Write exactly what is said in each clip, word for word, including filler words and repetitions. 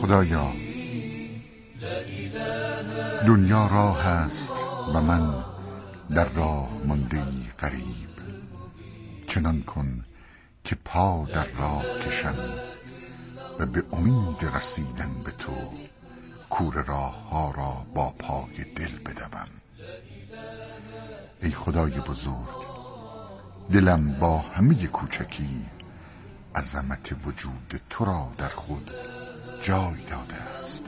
خدایا، دنیا راه است و من در راه مانده‌ای غریب. چنان کن که پا در راه کشم و به امید رسیدن به تو کوره راه ها را با پای دل بدوم. ای خدای بزرگ، دلم با همه کوچکی عظمت وجود تو را در خود جای داده است.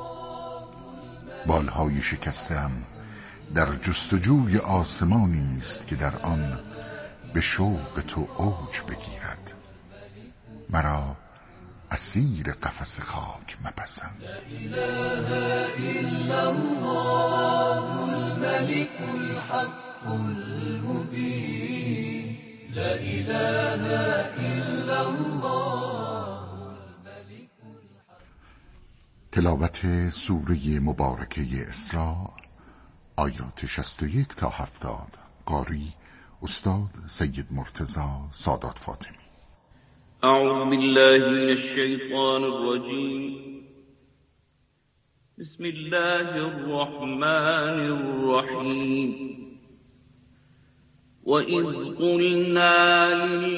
بالهای شکستم در جستجوی آسمانی است که در آن به شوق تو اوج بگیرد. مرا اسیر قفس خاک مپسند. لا اله الا الله الملك الحق المبين. لا اله الا الله الملك الحق. تلاوت سوره مبارکه اسراء، آیات شصت و یک تا هفتاد. قاری استاد سید مرتضی سادات فاطمی. اعوذ بالله من الشیطان الرجیم. بسم الله الرحمن الرحیم. وَإِذْ قُلْنَا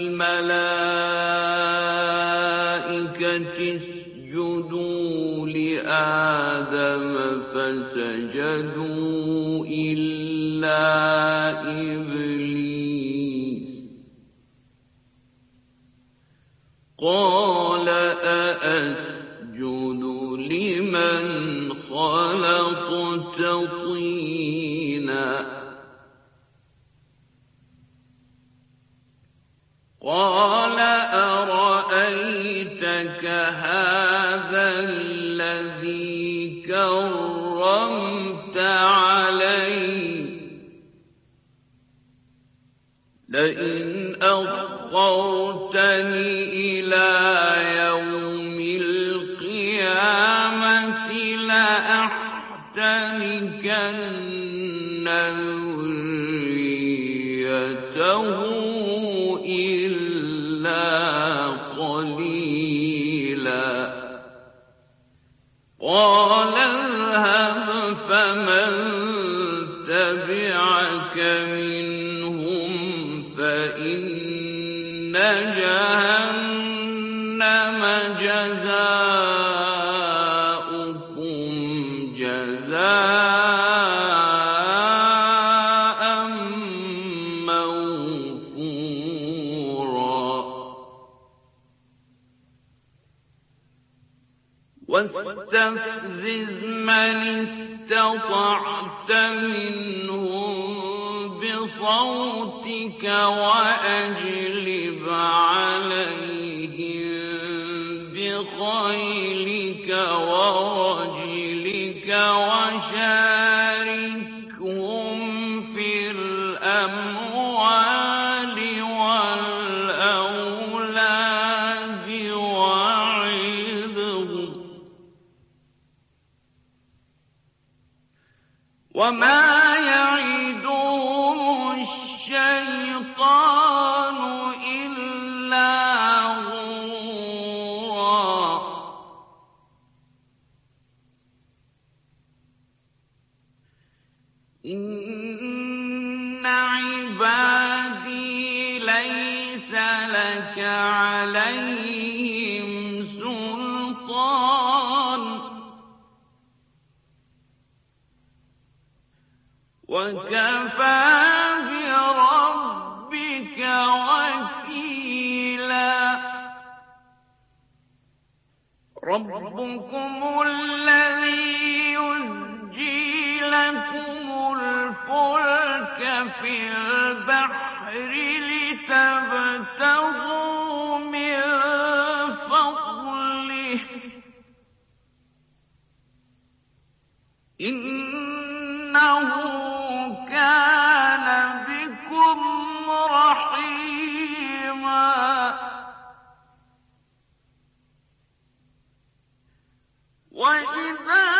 لِلْمَلَائِكَةِ اسْجُدُوا لِآدَمَ فَسَجَدُوا إِلَّا إِبْلِيسَ قَالَ أَأَسْجُدُ لِمَنْ خَلَقْتَ طِينًا قال أرأيتك هذا الذي كرمت علي لئن أخرتني إلى يوم القيامة لأحتنكن ذريته قال اذهب فمن تبعك منهم فإن جهنم جزاؤكم جزاء موفورا واستفزز من استطعت منهم بصوتك وأجلب عليهم بخيلك ورجلك وشاركهم في الأموال والأولاد وعظهم وما يعدهم الشيطان إلا غرورا إن عبادي ليس لك عليهم سلطان وكفى بربك وكيلا ربكم الذي يزجي لكم الفلك في البحر لتبتغوا من فضله إنه كان بكم رحيما وإذا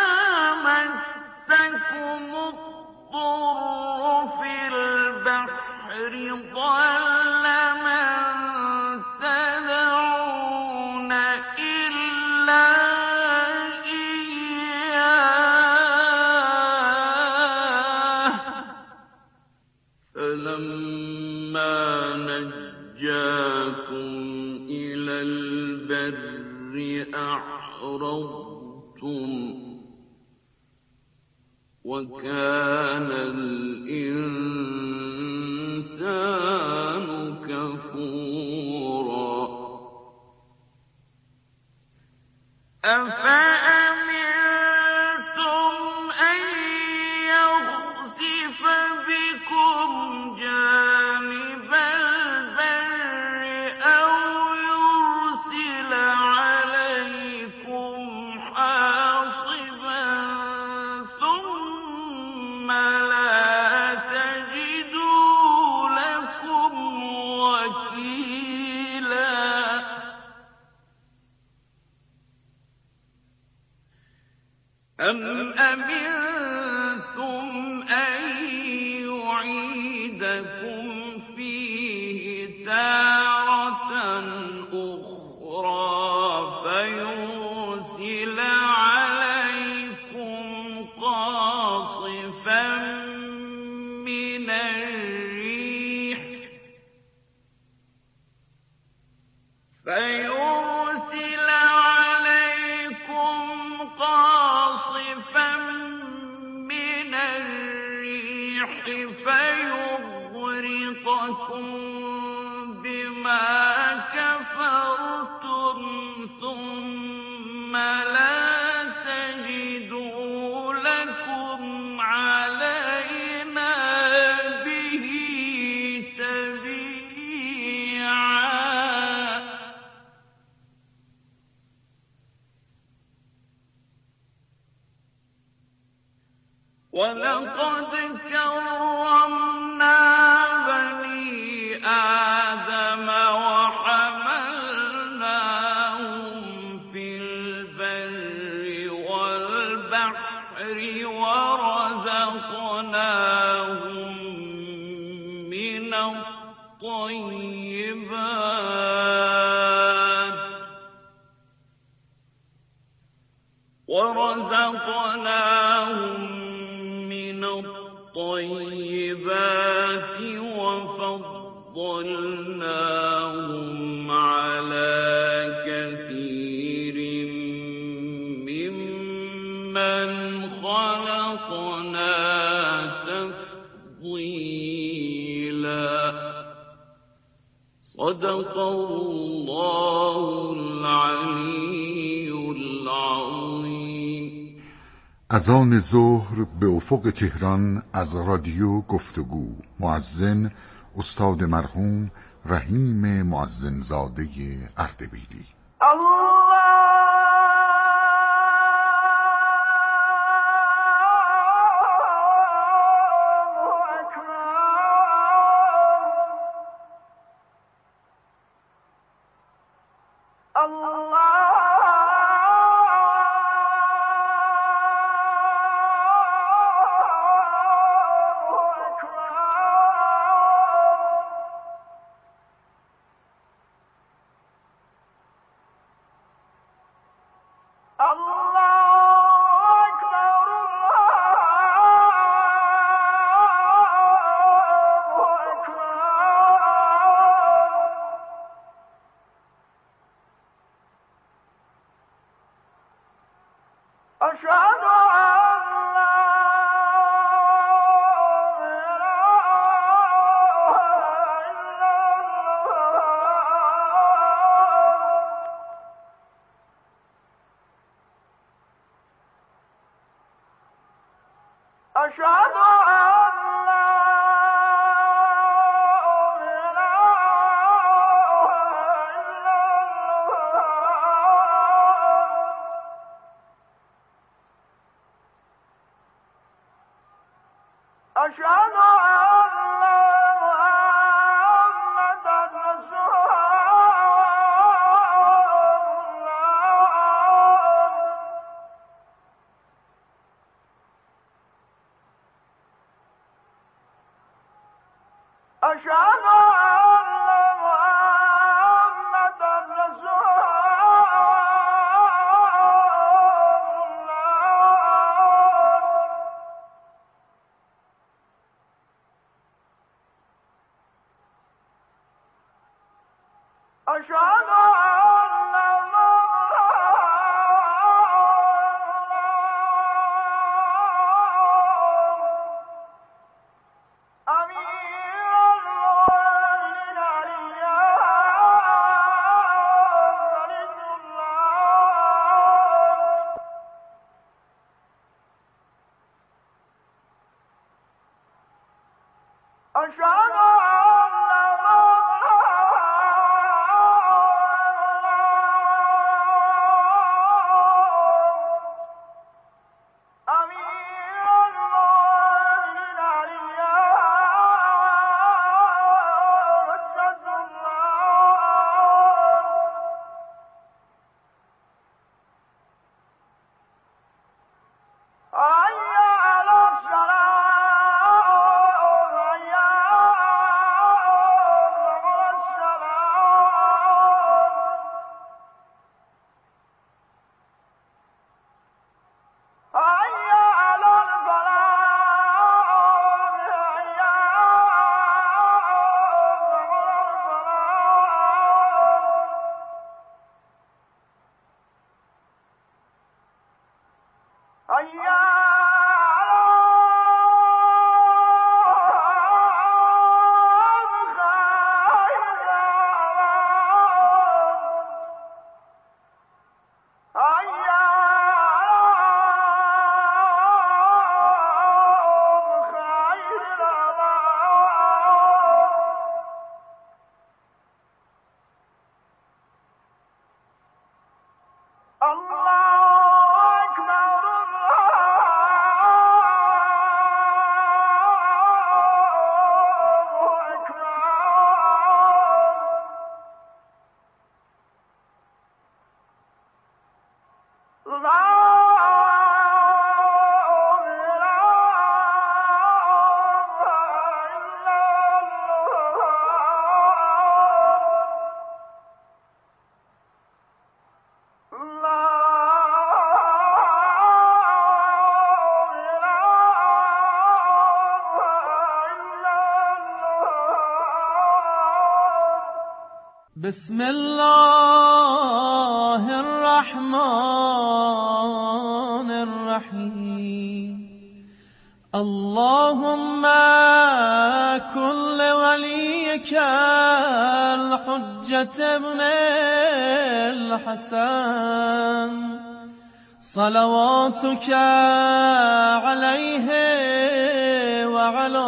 مسكم الضر في البحر ضل من تدعون إلا أعرضتم وكان الإنسان كفورا أفأمنتم أن يخسف بكم جانب البر أو يرسل عليكم حاصبا ثم لا تجدوا لكم وكيلا أم أمنتم أن يعيدكم فيه تارة أخرى فيرسل عليكم قاصفا من الريح فيرسل عليكم قاصفا من الريح فيغرقكم بما كفرتم ثم لا تجدوا لكم علينا به تبيعا ولقد كرمنا بني آدم وحملناهم في البر والبحر ورزقناهم من الطيبات ورزقناهم من الطيبات وفضلناهم على كثير ممن خلقنا تفضيلا صدق الله العلي العظيم. اذان ظهر به افق تهران از رادیو گفتگو. مؤذن استاد مرحوم رحیم مؤذنزاده اردبیلی. بسم الله الرحمن الرحيم اللهم كن لوليك الحجة ابن الحسن صلواتك عليه وعلى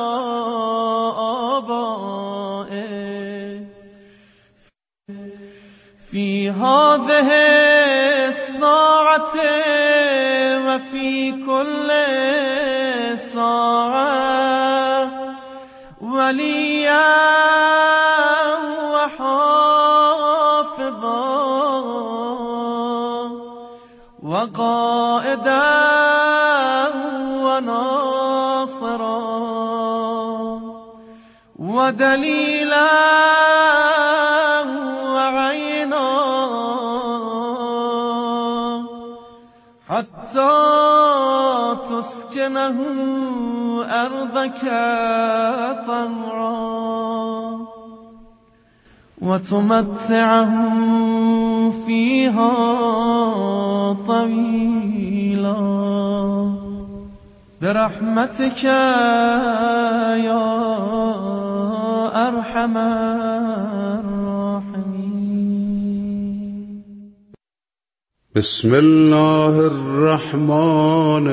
آبائه في هذه الساعة وفي كل ساعة وليا وحافظا وقائدا وناصرا ودليلا حتى تسكنه أرضك طوعا وتمتعه فيها طويلا برحمتك يا أرحم بسم الله الرحمن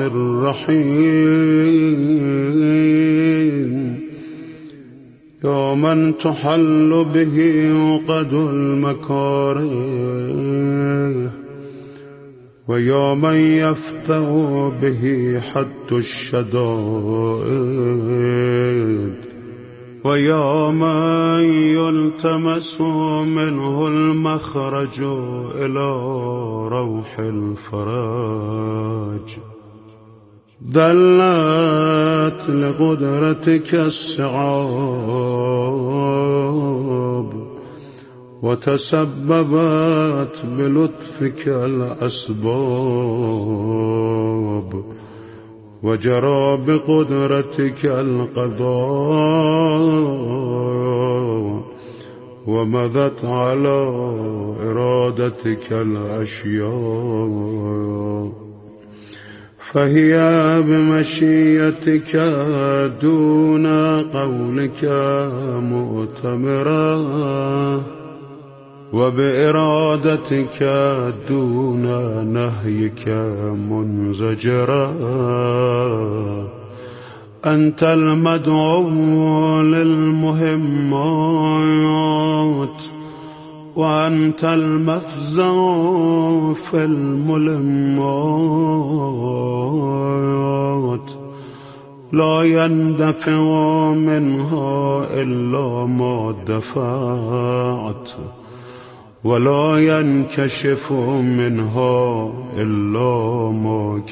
الرحيم يا من تحل به عقد المكاره ويا من يفتح به حد الشدائد ويا من يلتمس منه المخرج إلى روح الفرج دلت لقدرتك الصعاب وتسببت بلطفك الأسباب وجرى بقدرتك القضاء ومضت على إرادتك الأشياء فهي بمشيتك دون قولك مؤتمرة وبإرادتك دون نهيك منزجرا أنت المدعو للمهمات وأنت المفزع في الملمات لا يندفع منها إلا ما دفعت ولا ينكشف منها إلا ما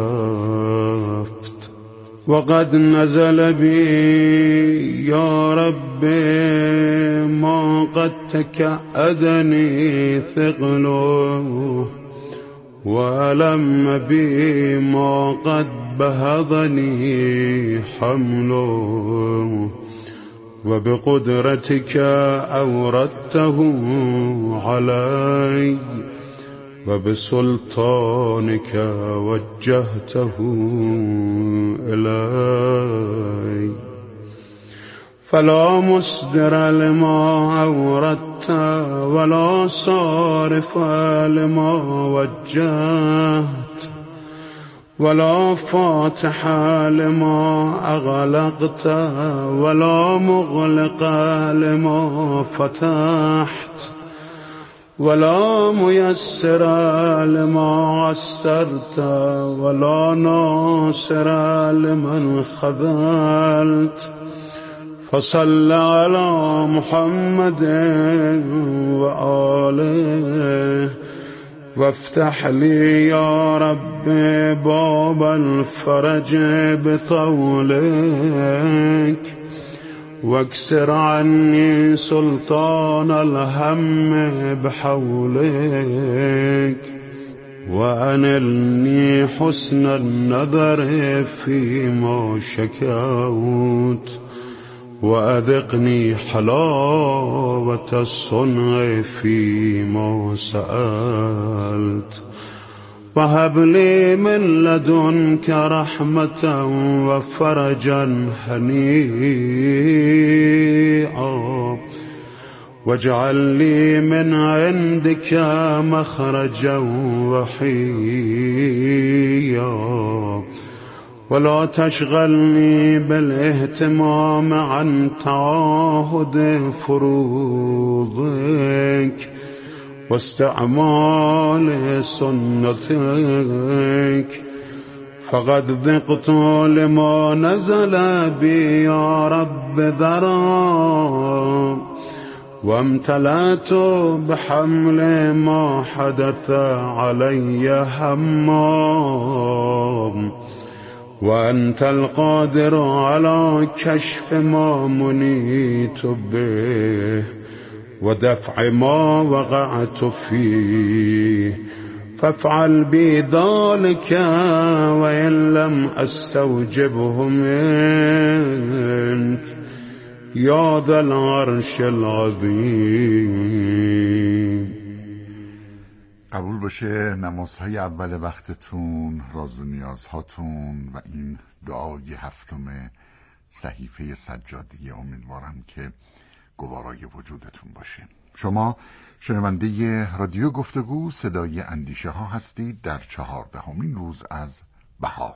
كشفت وقد نزل بي يا ربي ما قد تكأدني ثقله وألم بي ما قد بهضني حمله وبقدرتك أوردته علي وبسلطانك وجهته إلي فلا مصدر لما أوردت ولا صارف لما وجهت ولا فاتح لما أغلقت ولا مغلق لما فتحت ولا ميسر لما عسرت ولا ناصر لمن خذلت فصل على محمد وآله وافتح لي يا رب باب الفرج بطولك، واكسر عني سلطان الهم بحولك، وأنلني حسن النظر فيما شكوت، وأذقني حلاوة الصنع فيما سألت، وهب لي من لدنك رحمة وفرجا هنيئا، واجعل لي من عندك مخرجا وحيا، ولا تشغلني بالاهتمام عن تعاهد فروضك واستعمال سنتك، فقد ذقت لما نزل بي يا رب ذرا، وامتلأت بحمل ما حدث علي هما، وأنت القادر على كشف ما منيت به ودفع ما وقعت فيه، فافعل بي ذلك وإن لم أستوجبه منك يا ذا العرش العظیم. قبول باشه نمازهای اول وقتتون، راز و نیازهاتون و این دعای هفتم صحیفه سجادیه امیدوارم که گوارای وجودتون باشه. شما شنونده رادیو گفتگو صدای اندیشه ها هستید در چهاردهمین روز از بهار.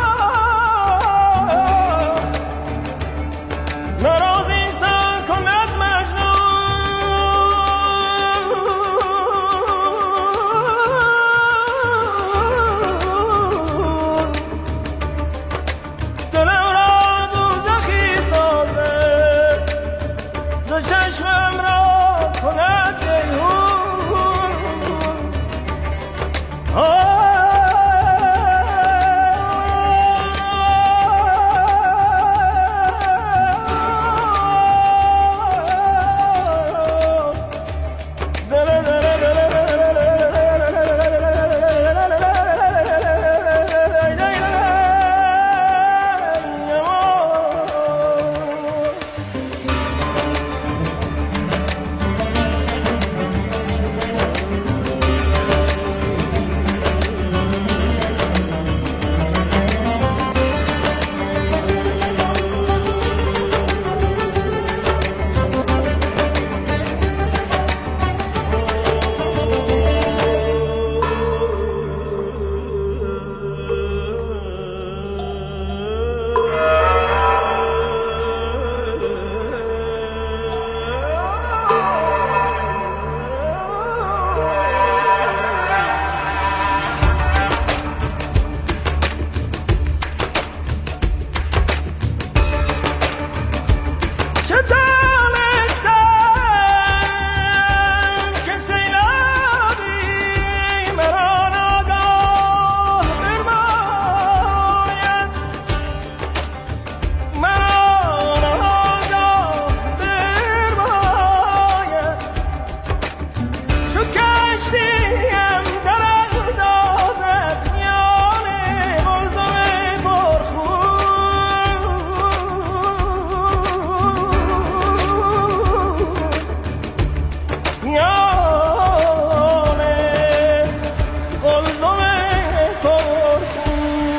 ناراض اینسان کند کشتیم در اندازت میان قلزم پرخون میان قلزم پرخون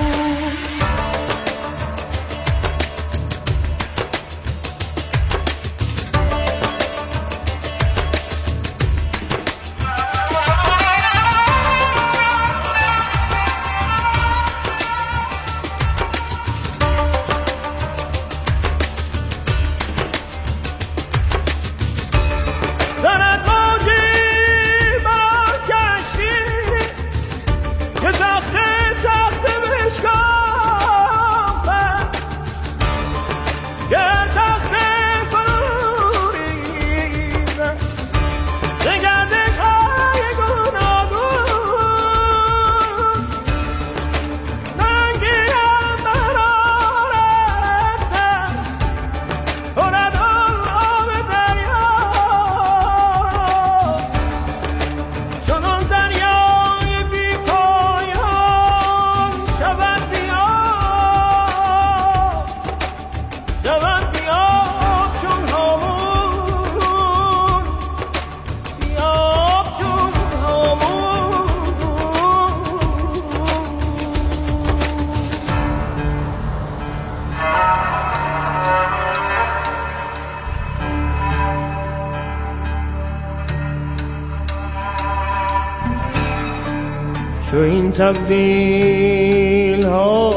چو این تبدیل ها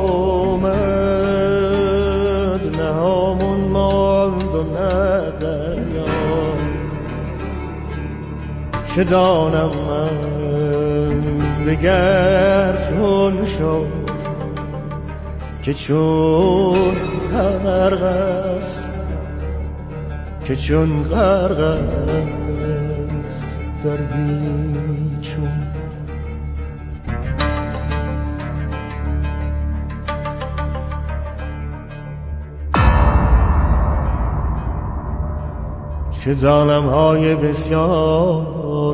آمد نه همون ماند و نه دریا چه دانم من دگر چون شد که چون غرق است که چون غرق است در بیچون چه ظالم های بسیار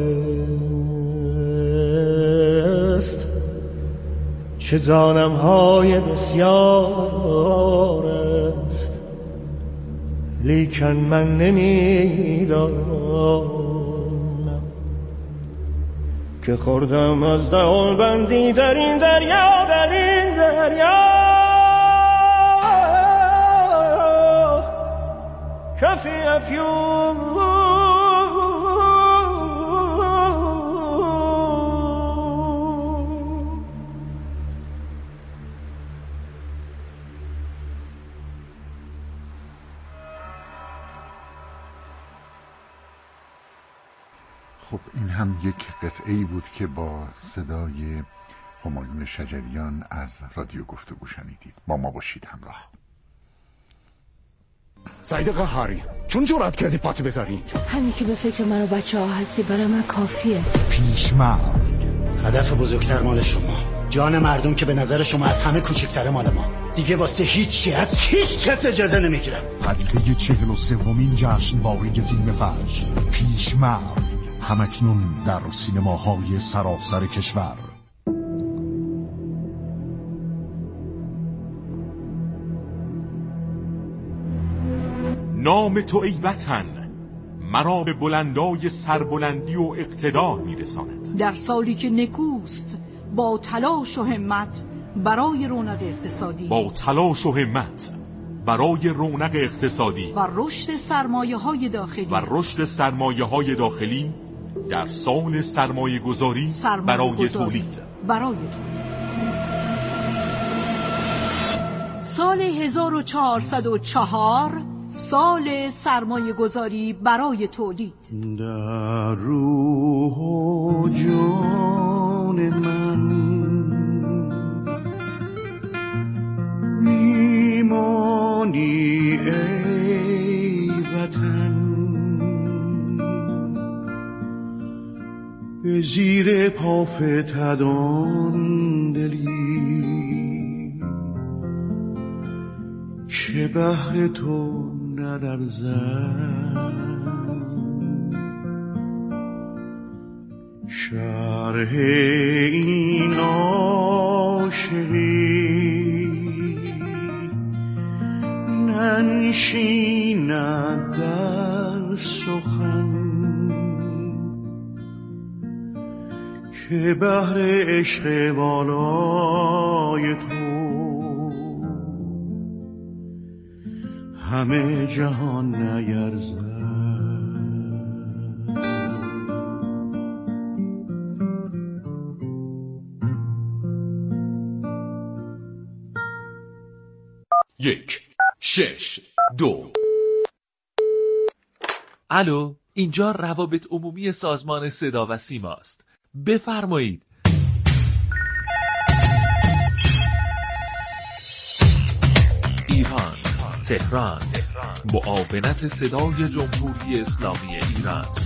است چه ظالم های بسیار است لیکن من نمیدانم که خوردم از دهان بندی در این دریا در این دریا کفی افیون خب این هم یک قطعه‌ای بود که با صدای همایون شجریان از رادیو گفتگو شنیدید. با ما باشید همراه. سعید قهاری چون جرأت کردی پات بذاری؟ همین که به فکر من و بچه ها هستی برای من کافیه. پیشمرگ هدف بزرگتر مال شما، جان مردم که به نظر شما از همه کوچکتره مال ما. دیگه واسه هیچی از هیچ کس اجازه نمیگیرم. حدیقه چهل و سومین جشنواره فیلم فجر پیشمرگ همکنون در سینماهای سراسر کشور. نام تو ای وطن مرا به بلندای سربلندی و اقتدار میرساند. در سالی که نکوست با تلاش و همت برای رونق اقتصادی با تلاش و همت برای رونق اقتصادی و رشد سرمایه‌های داخلی و رشد سرمایه‌های داخلی در سال سرمایه گذاری برای گذاری. تولید برای تولید سال هزار و چهارصد و چهار سال سرمایه گذاری برای تولید. در روح و جان من میمانی ای وطن، به زیر پافتدان دلی که بهر تو ندرزد. شرح این عاشقی ننشیند در سخن که بحر عشق بالای تو همه جهان نیرزد. یک شش دو. الو، اینجا روابط عمومی سازمان صدا و سیما است. بفرمایید. ایران، تهران، معاونت صدای جمهوری اسلامی ایران.